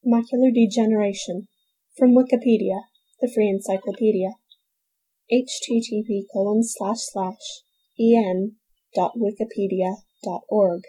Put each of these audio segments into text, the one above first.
Macular degeneration. From Wikipedia, the free encyclopedia. http://en.wikipedia.org.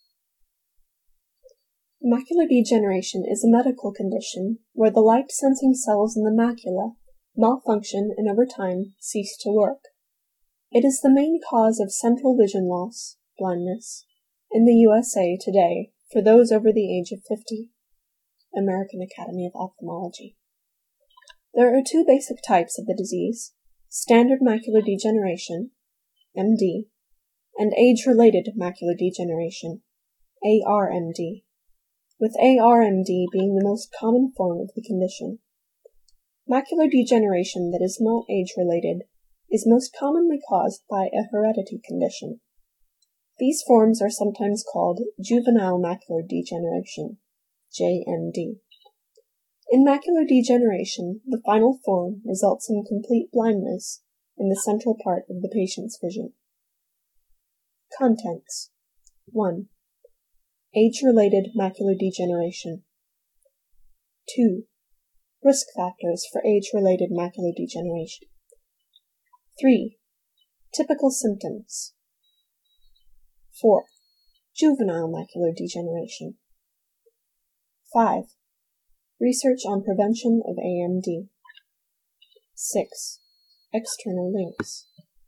Macular degeneration is a medical condition where the light-sensing cells in the macula malfunction and over time cease to work. It is the main cause of central vision loss, blindness, in the USA today for those over the age of 50. American Academy of Ophthalmology. There are two basic types of the disease: standard macular degeneration, MD, and age-related macular degeneration, ARMD, with ARMD being the most common form of the condition. Macular degeneration that is not age-related is most commonly caused by a heredity condition. These forms are sometimes called juvenile macular degeneration, JMD. In macular degeneration, the final form results in complete blindness in the central part of the patient's vision. Contents. 1. Age-related macular degeneration. 2. Risk factors for age-related macular degeneration. 3. Typical symptoms. 4. Juvenile macular degeneration. 5. Research on prevention of AMD. 6. External links.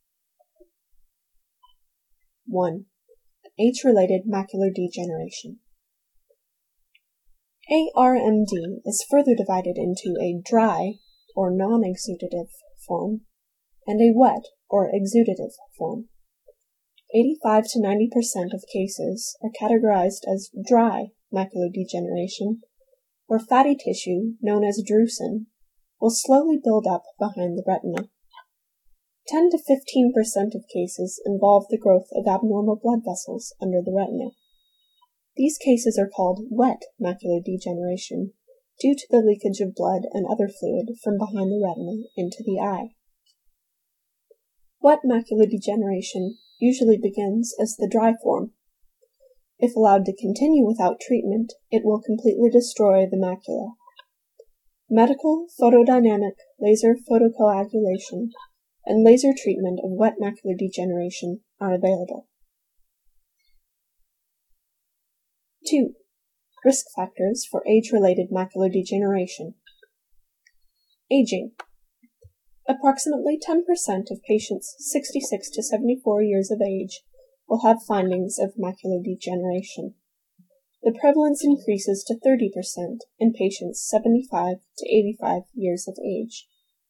1. Age-related macular degeneration. ARMD is further divided into a dry or non-exudative form and a wet or exudative form. 85 to 90% of cases are categorized as dry macular degeneration, where fatty tissue, known as drusen, will slowly build up behind the retina. 10 to 15% of cases involve the growth of abnormal blood vessels under the retina. These cases are called wet macular degeneration due to the leakage of blood and other fluid from behind the retina into the eye. Wet macular degeneration usually begins as the dry form. If allowed to continue without treatment, it will completely destroy the macula. Medical, photodynamic, laser photocoagulation, and laser treatment of wet macular degeneration are available. 2. Risk factors for age-related macular degeneration. Aging. Approximately 10% of patients 66 to 74 years of age will have findings of macular degeneration. The prevalence increases to 30% in patients 75 to 85 years of age.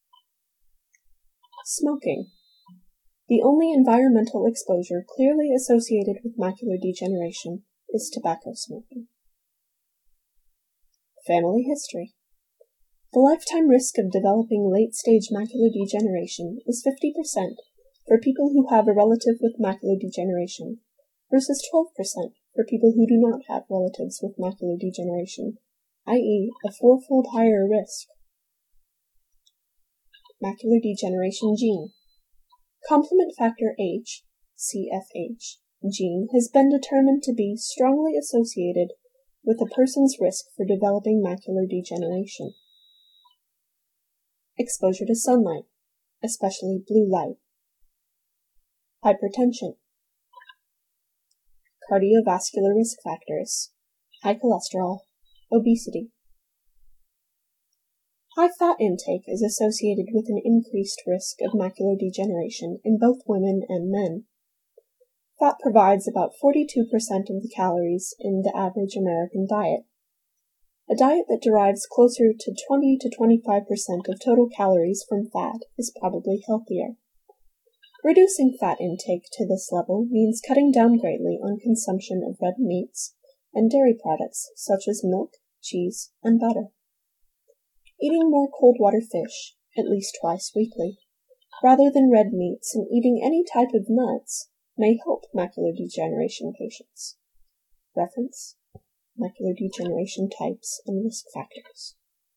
Smoking. The only environmental exposure clearly associated with macular degeneration is tobacco smoking. Family history. The lifetime risk of developing late-stage macular degeneration is 50% for people who have a relative with macular degeneration versus 12% for people who do not have relatives with macular degeneration, i.e. a fourfold higher risk. Macular degeneration gene. Complement factor H, CFH, gene has been determined to be strongly associated with a person's risk for developing macular degeneration. Exposure to sunlight, especially blue light. Hypertension. Cardiovascular risk factors, high cholesterol, obesity. High fat intake is associated with an increased risk of macular degeneration in both women and men. Fat provides about 42% of the calories in the average American diet. A diet that derives closer to 20 to 25% of total calories from fat is probably healthier. Reducing fat intake to this level means cutting down greatly on consumption of red meats and dairy products such as milk, cheese, and butter. Eating more cold water fish, at least twice weekly, rather than red meats and eating any type of nuts may help macular degeneration patients. Reference: Macular degeneration types and risk factors.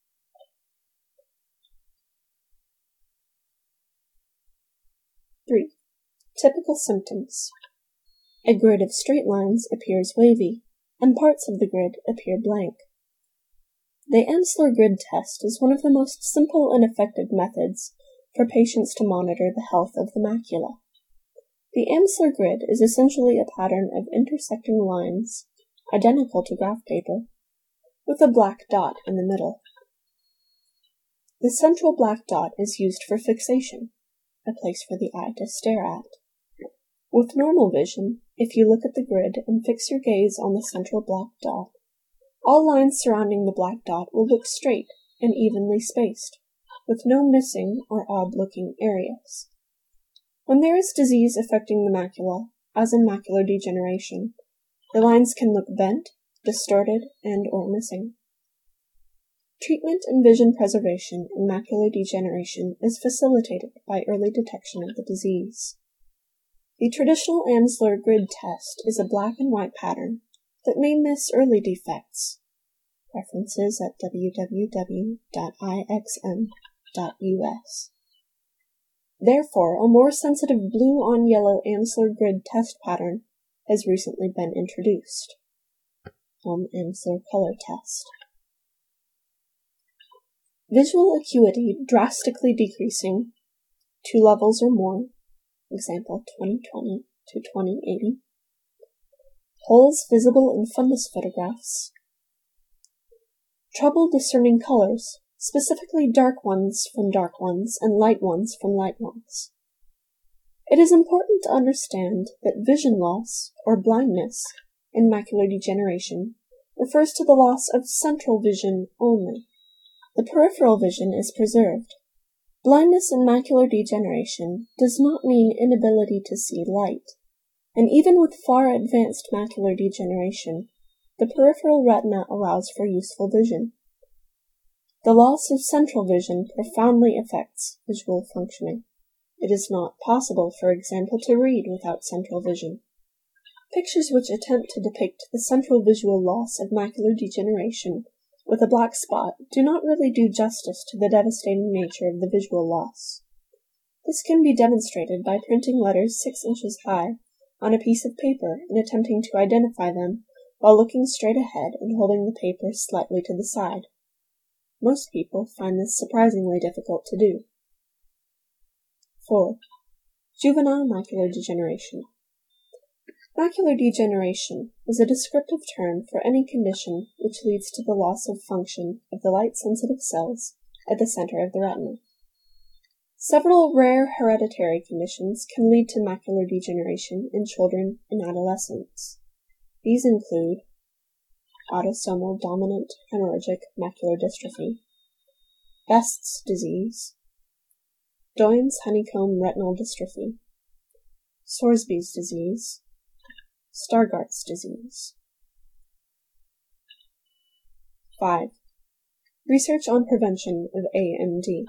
3. Typical symptoms. A grid of straight lines appears wavy, and parts of the grid appear blank. The Amsler grid test is one of the most simple and effective methods for patients to monitor the health of the macula. The Amsler grid is essentially a pattern of intersecting lines, identical to graph paper, with a black dot in the middle. The central black dot is used for fixation, a place for the eye to stare at. With normal vision, if you look at the grid and fix your gaze on the central black dot, all lines surrounding the black dot will look straight and evenly spaced, with no missing or odd-looking areas. When there is disease affecting the macula, as in macular degeneration, the lines can look bent, distorted, and/or missing. Treatment and vision preservation in macular degeneration is facilitated by early detection of the disease. The traditional Amsler grid test is a black and white pattern that may miss early defects. References at www.ixm.us. Therefore, a more sensitive blue-on-yellow Amsler grid test pattern has recently been introduced. Amsler color test. Visual acuity drastically decreasing 2 levels or more, example 2020 to 2080. Holes visible in fundus photographs. Trouble discerning colors, specifically dark ones from dark ones and light ones from light ones. It is important to understand that vision loss, or blindness, in macular degeneration refers to the loss of central vision only. The peripheral vision is preserved. Blindness in macular degeneration does not mean inability to see light, and even with far advanced macular degeneration, the peripheral retina allows for useful vision. The loss of central vision profoundly affects visual functioning. It is not possible, for example, to read without central vision. Pictures which attempt to depict the central visual loss of macular degeneration with a black spot do not really do justice to the devastating nature of the visual loss. This can be demonstrated by printing letters 6 inches high on a piece of paper and attempting to identify them while looking straight ahead and holding the paper slightly to the side. Most people find this surprisingly difficult to do. 4. Juvenile macular degeneration. Macular degeneration is a descriptive term for any condition which leads to the loss of function of the light-sensitive cells at the center of the retina. Several rare hereditary conditions can lead to macular degeneration in children and adolescents. These include autosomal dominant hemorrhagic macular dystrophy, Best's disease, Doyne's honeycomb retinal dystrophy, Sorsby's disease, Stargardt's disease. 5. Research on prevention of AMD.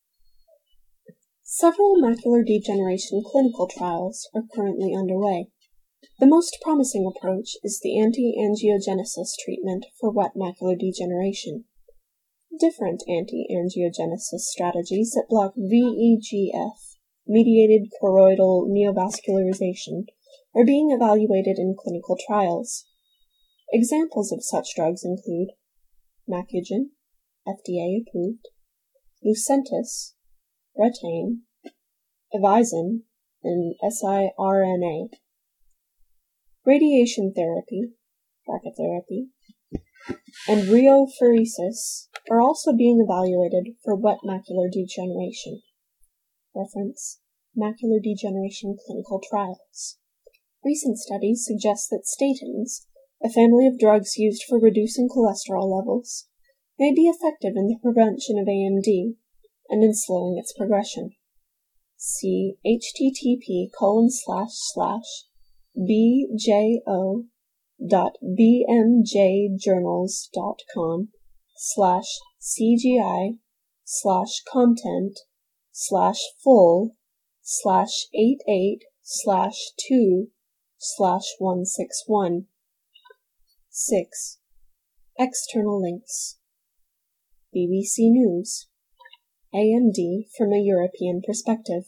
Several macular degeneration clinical trials are currently underway. The most promising approach is the anti-angiogenesis treatment for wet macular degeneration. Different anti-angiogenesis strategies that block VEGF-mediated choroidal neovascularization are being evaluated in clinical trials. Examples of such drugs include Macugen, FDA approved, Lucentis, Retane, Avizin, and siRNA. Radiation therapy, brachytherapy, and rheophoresis are also being evaluated for wet macular degeneration. Reference: Macular Degeneration Clinical Trials. Recent studies suggest that statins, a family of drugs used for reducing cholesterol levels, may be effective in the prevention of AMD and in slowing its progression. See http://bmjjournals.com/cgi/content/88/2/161. 6. External links. BBC News. AMD from a European perspective.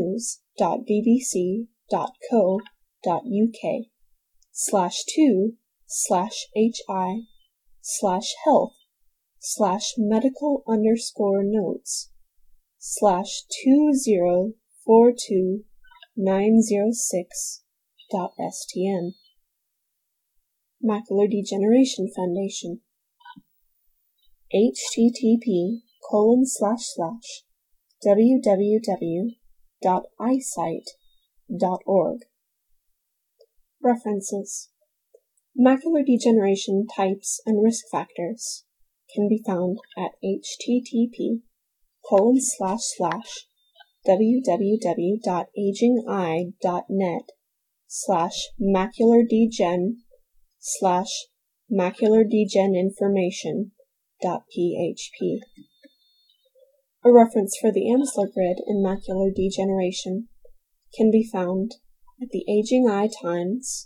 http://news.bbc.co.uk/2 health/medical_notes/medical_medical_notes/20429006.stn. Macular Degeneration Foundation, http://www.eyesight.org. References: Macular degeneration types and risk factors can be found at http://www.agingeye.net/maculardegeninformation.php. A reference for the Amsler grid in macular degeneration can be found at the Aging Eye Times,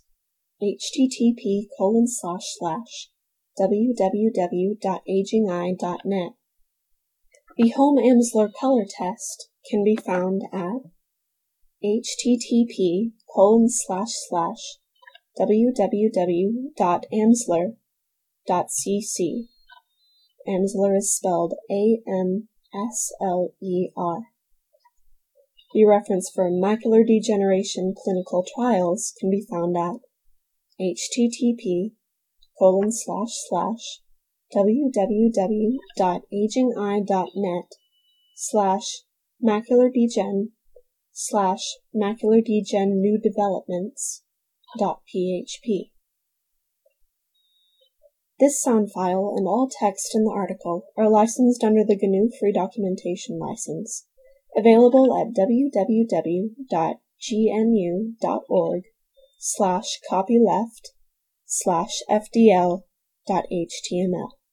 http://www.agingeye.net. The Home Amsler color test can be found at http://www.amsler.cc. Amsler is spelled AMSLER. The reference for macular degeneration clinical trials can be found at http://www.agingeye.net/maculardegen/maculardegen-new-developments.php. This sound file and all text in the article are licensed under the GNU Free Documentation License, available at www.gnu.org/copyleft/fdl.html.